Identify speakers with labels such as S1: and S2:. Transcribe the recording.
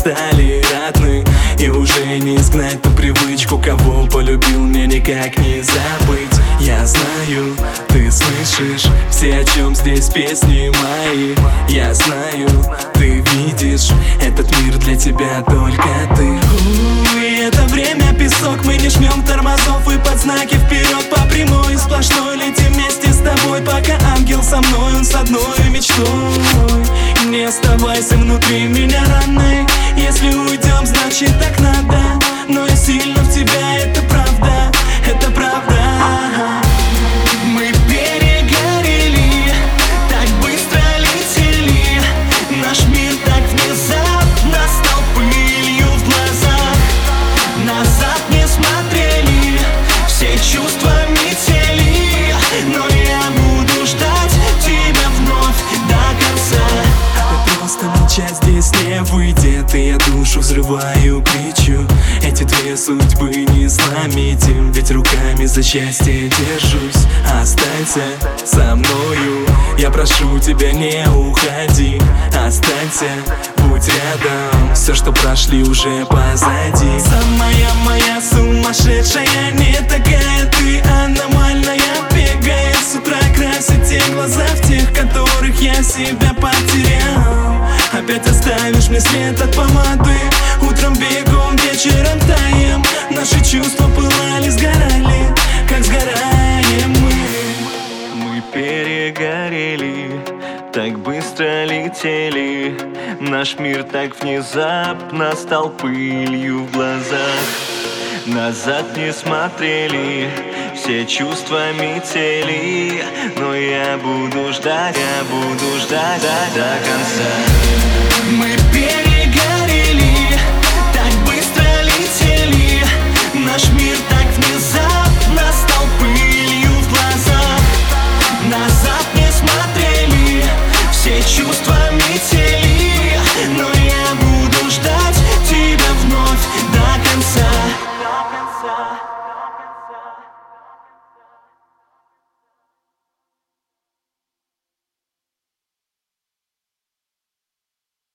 S1: стали родны. И уже не изгнать ту привычку, кого полюбил, мне никак не забыть. Я знаю, ты слышишь все, о чем здесь песни мои. Я знаю, ты видишь, этот мир для тебя только ты. И это время песок, мы не жмем тормозов и под знаки вперед по прямой. Сплошной летим вместе с тобой, пока ангел со мной, он с одной мечтой. Не оставайся внутри меня ранной, если уйдем, значит так надо. Но я сильно в тебя, это правда, это правда. Мы перегорели, так быстро летели, наш мир так внезапно стал пылью в глазах. Назад не смотрели, все чувства метели, но я буду ждать тебя вновь до конца. Просто молчать здесь не выйдет, и я душу взрываю, кричу. Эти две судьбы не сломить, ведь руками за счастье держусь. Останься со мною, я прошу тебя, не уходи. Останься, будь рядом, все, что прошли, уже позади. Самая моя сумасшедшая, не такая ты, аномальная. Бегает с утра, красит те глаза в тех, которых я себя потерял. Опять оставишь мне след от помады. Утром бегом, вечером таем. Наши чувства пылали, сгорали, как сгораем мы. Мы перегорели, так быстро летели, наш мир так внезапно стал пылью в глазах. Назад не смотрели, все чувства метели, но я буду ждать до конца. Мы